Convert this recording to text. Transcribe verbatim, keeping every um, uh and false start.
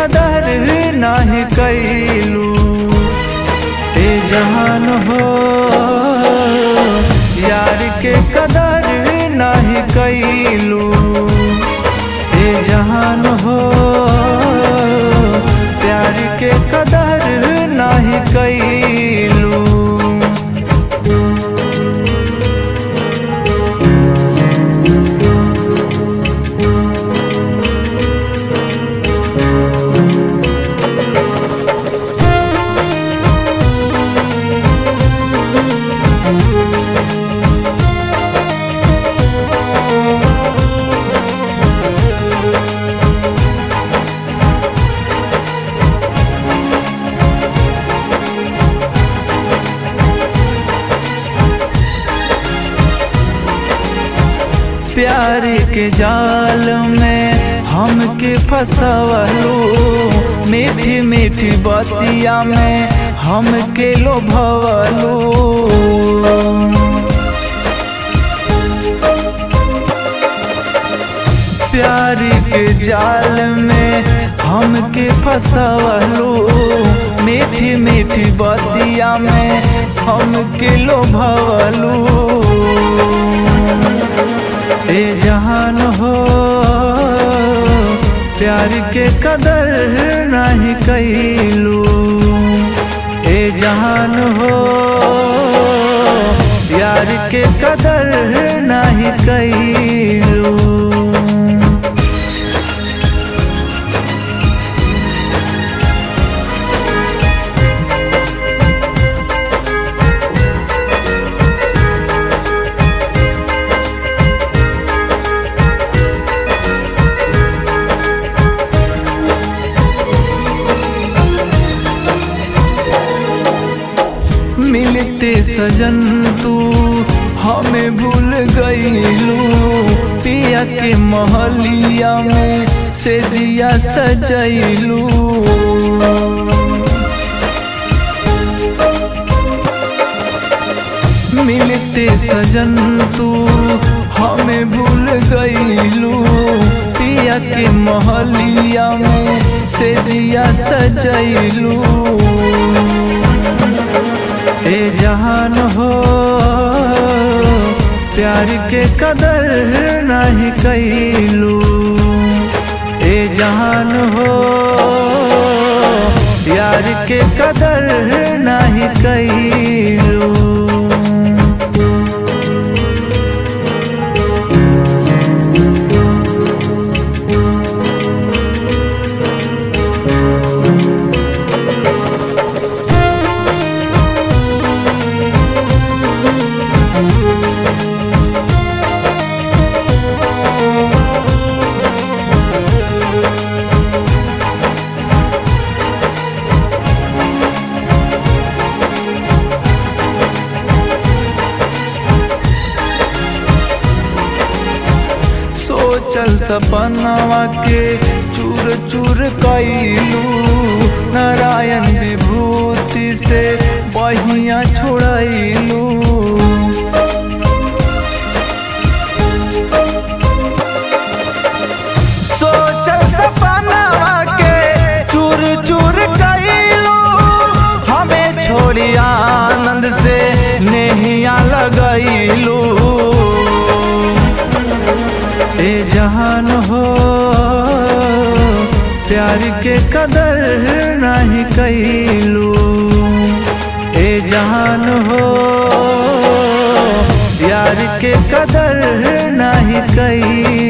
कदर नाही कैलू। ए जहान हो यार के कदर नाही कैलू। ए जहान हो प्यार के कदर नाही कैलू। प्यार के जाल में हमके फसवलू। मीठी मीठी बतिया में हमके लोभवलू। प्यार के जाल में हमके फसवलू। मीठी मीठी बतिया में हमके लोभवलू। ए जहान हो प्यार के कदर नहीं कैलू। ए जहान हो यार के कदर नहीं कैलू। मिलते सजन तू हमें भूल गईलू। पिया के महलिया में से जिया सजैलू। मिलते सजन तू हमें भूल गईलू। पिया के महलिया में से जिया सजैलू। ए जहान हो प्यार के कदर नहीं कैलू। ए जहान हो यार के कदर नहीं कैलू। चल सपनवा के चूर चूर कैलू। नारायण विभूति से बहिया छोड़ैलू। सोचल सपनवा के चूर चूर कैलू। हमें छोड़ी आनंद से नेहिया लगैलू। ए जहान हो प्यार के कदर नहीं कैलू। ए जहान हो यार के कदर नहीं कैलू।